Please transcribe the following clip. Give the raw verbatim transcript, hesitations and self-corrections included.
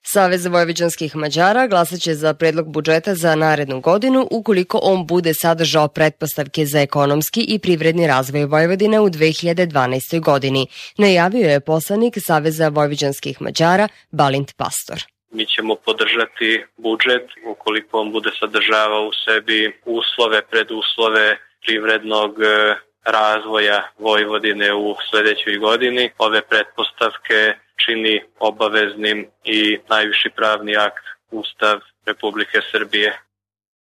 Savez vojvođanskih Mađara glasat će za predlog budžeta za narednu godinu ukoliko on bude sadržao pretpostavke za ekonomski i privredni razvoj Vojvodine u dve hiljade dvanaestoj. godini, najavio je poslanik Saveza vojvođanskih Mađara Balint Pastor. Mi ćemo podržati budžet ukoliko on bude sadržavao u sebi uslove, preduslove privrednog razvoja Vojvodine u sledećoj godini. Ove pretpostavke čini obaveznim i najviši pravni akt Ustav Republike Srbije.